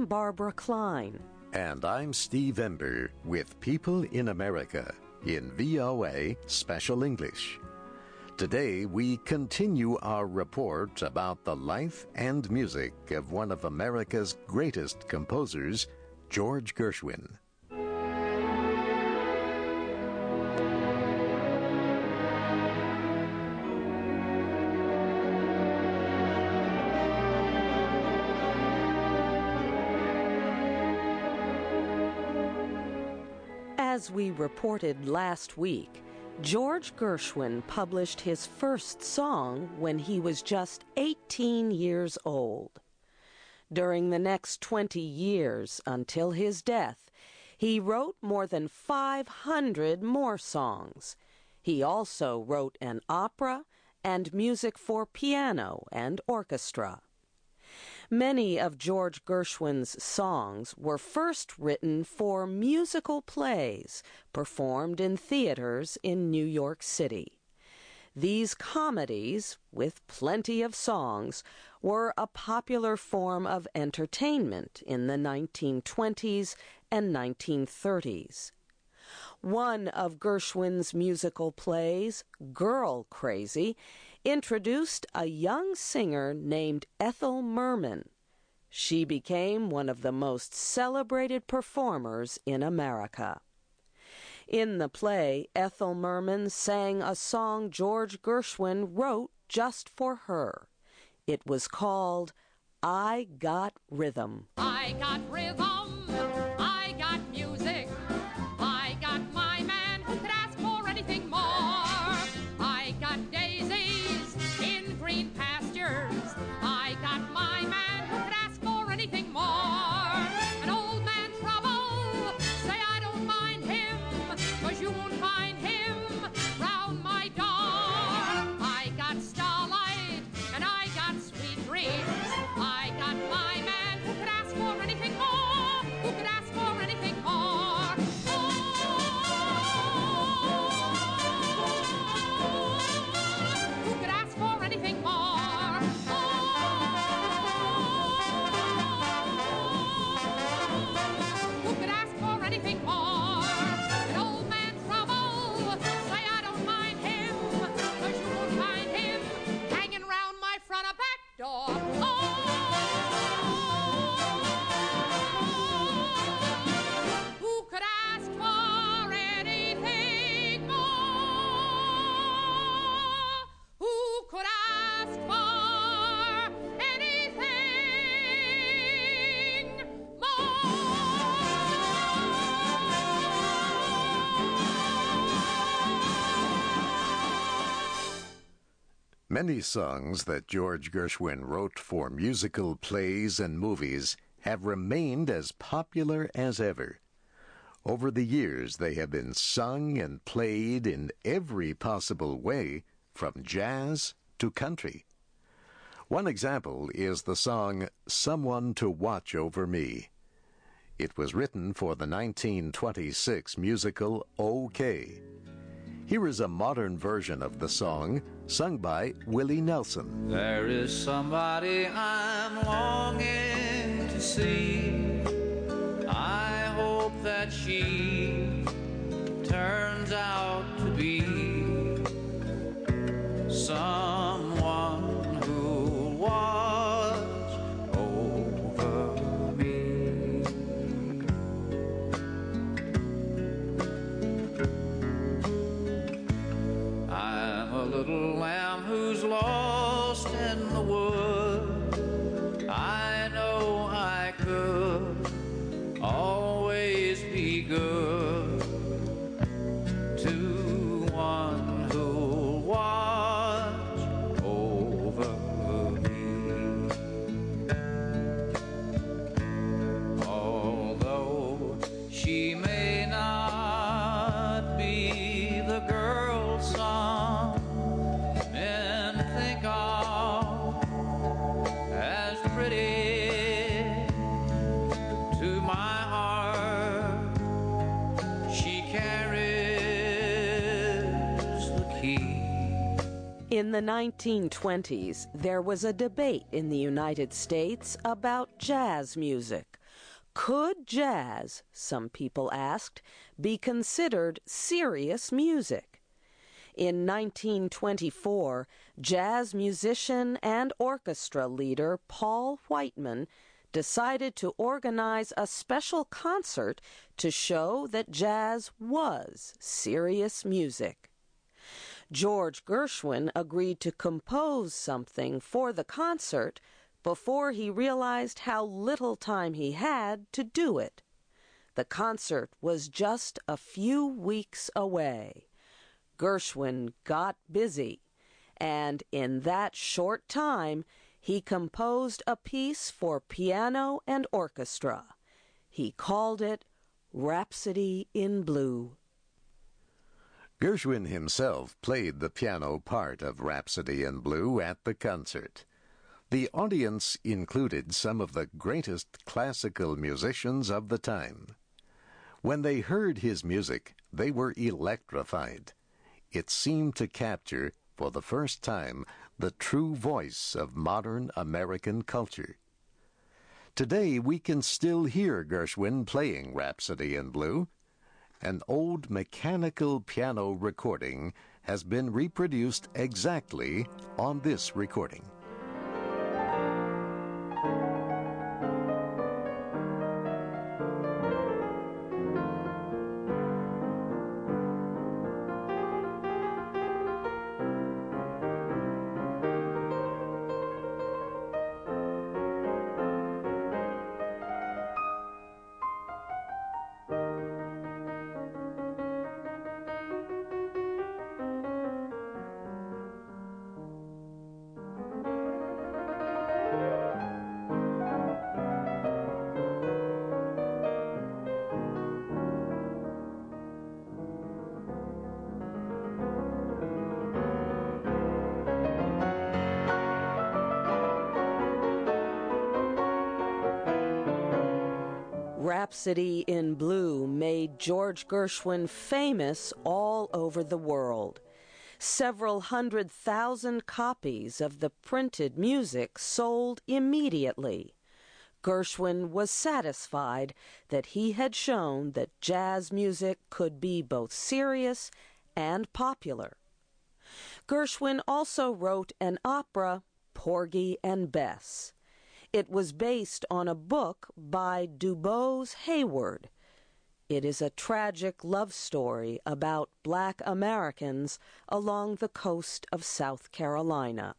Barbara Klein. And I'm Steve Ember with People in America in VOA Special English. Today we continue our report about the life and music of one of America's greatest composers, George Gershwin. As we reported last week, George Gershwin published his first song when he was just 18 years old. During the next 20 years, until his death, he wrote more than 500 more songs. He also wrote an opera and music for piano and orchestra. Many of George Gershwin's songs were first written for musical plays performed in theaters in New York City. These comedies, with plenty of songs, were a popular form of entertainment in the 1920s and 1930s. One of Gershwin's musical plays, Girl Crazy, introduced a young singer named Ethel Merman. She became one of the most celebrated performers in America. In the play, Ethel Merman sang a song George Gershwin wrote just for her. It was called I Got Rhythm. I got rhythm, I got music, I got my man who could ask for anything more. I got daisies in green pastures, I got my man who could ask for anything more. An old man trouble, say I don't mind him, 'cause you won't find him round my door. I got starlight and I got sweet dreams, I got my man who could ask for anything more, who could ask for anything more. Who could ask for anything more? Who could ask for anything more? An old man trouble, say I don't mind him, 'cause you won't find him hanging round my front or back door. Who could ask for anything more? Who could ask for anything more? Many songs that George Gershwin wrote for musical plays and movies have remained as popular as ever. Over the years, they have been sung and played in every possible way, from jazz to country. One example is the song Someone to Watch Over Me. It was written for the 1926 musical OK. Here is a modern version of the song, sung by Willie Nelson. There is somebody I'm longing to see. I hope that she turns out to be someone who'll watch over me. I'm a little lamb who's lost in the wood. I know I could always be good to one who'll watch over me. Although she may not be the girl some men think of as pretty, to my heart she carries the key. In the 1920s, there was a debate in the United States about jazz music. Could jazz, some people asked, be considered serious music? In 1924, jazz musician and orchestra leader Paul Whiteman decided to organize a special concert to show that jazz was serious music. George Gershwin agreed to compose something for the concert before he realized how little time he had to do it. The concert was just a few weeks away. Gershwin got busy, and in that short time, he composed a piece for piano and orchestra. He called it Rhapsody in Blue. Gershwin himself played the piano part of Rhapsody in Blue at the concert. The audience included some of the greatest classical musicians of the time. When they heard his music, they were electrified. It seemed to capture, for the first time, the true voice of modern American culture. Today, we can still hear Gershwin playing Rhapsody in Blue. An old mechanical piano recording has been reproduced exactly on this recording. Rhapsody in Blue made George Gershwin famous all over the world. Several 100,000 copies of the printed music sold immediately. Gershwin was satisfied that he had shown that jazz music could be both serious and popular. Gershwin also wrote an opera, Porgy and Bess. It was based on a book by DuBose Hayward. It is a tragic love story about Black Americans along the coast of South Carolina.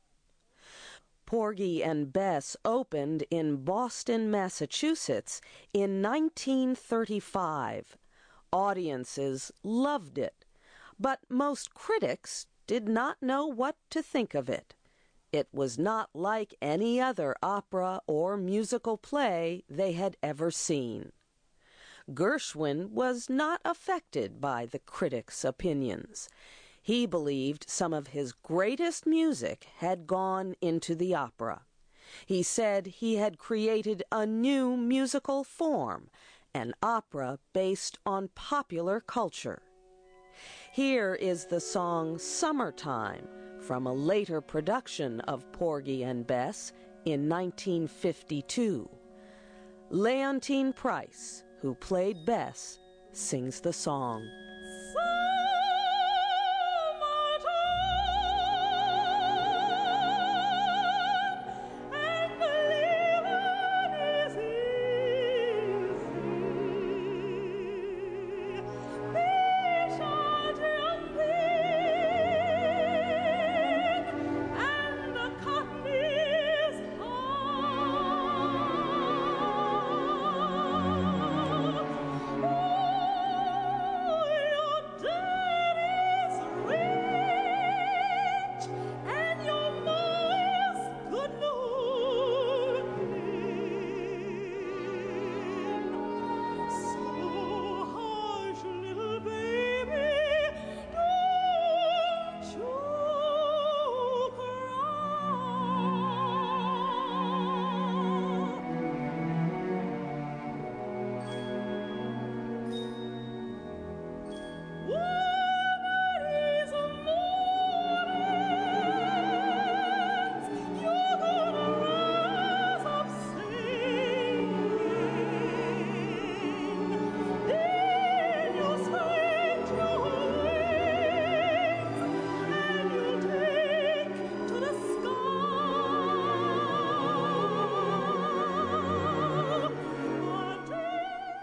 Porgy and Bess opened in Boston, Massachusetts in 1935. Audiences loved it, but most critics did not know what to think of it. It was not like any other opera or musical play they had ever seen. Gershwin was not affected by the critics' opinions. He believed some of his greatest music had gone into the opera. He said he had created a new musical form, an opera based on popular culture. Here is the song Summertime, from a later production of Porgy and Bess in 1952. Leontyne Price, who played Bess, sings the song.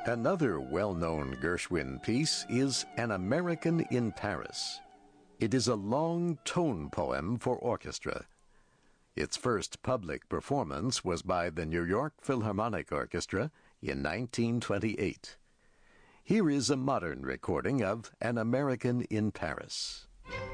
Another well-known Gershwin piece is An American in Paris. It is a long tone poem for orchestra. Its first public performance was by the New York Philharmonic Orchestra in 1928. Here is a modern recording of An American in Paris.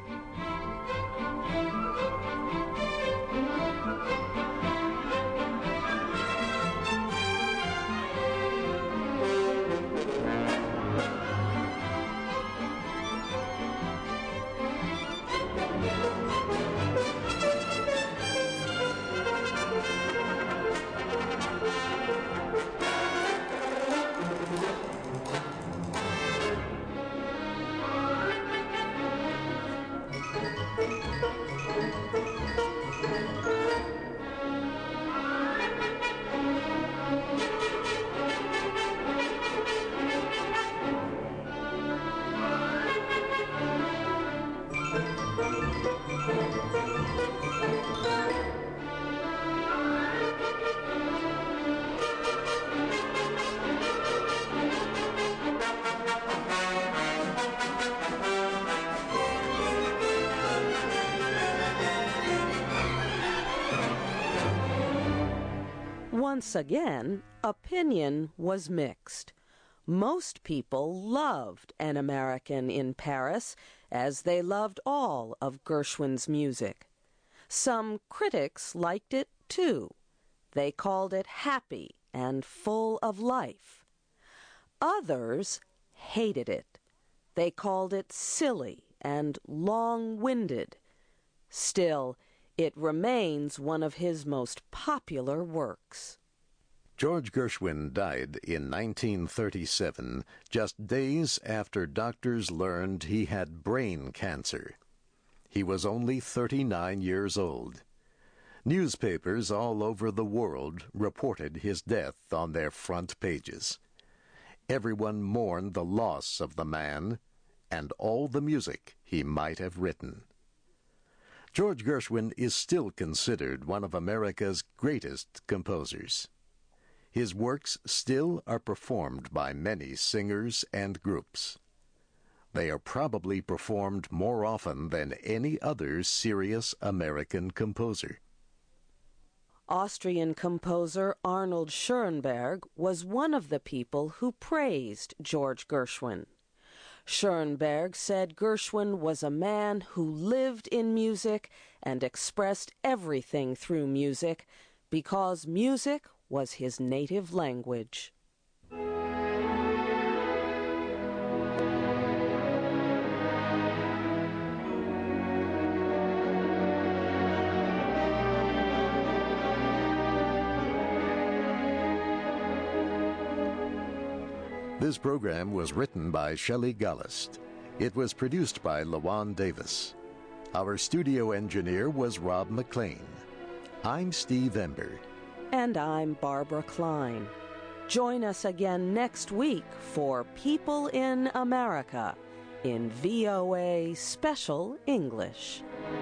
Once again, opinion was mixed. Most people loved An American in Paris, as they loved all of Gershwin's music. Some critics liked it too. They called it happy and full of life. Others hated it. They called it silly and long-winded. Still, it remains one of his most popular works. George Gershwin died in 1937, just days after doctors learned he had brain cancer. He was only 39 years old. Newspapers all over the world reported his death on their front pages. Everyone mourned the loss of the man and all the music he might have written. George Gershwin is still considered one of America's greatest composers. His works still are performed by many singers and groups. They are probably performed more often than any other serious American composer. Austrian composer Arnold Schoenberg was one of the people who praised George Gershwin. Schoenberg said Gershwin was a man who lived in music and expressed everything through music because music was his native language. This program was written by Shelley Gollust. It was produced by LaJuan Davis. Our studio engineer was Rob McLean. I'm Steve Ember. And I'm Barbara Klein. Join us again next week for People in America in VOA Special English.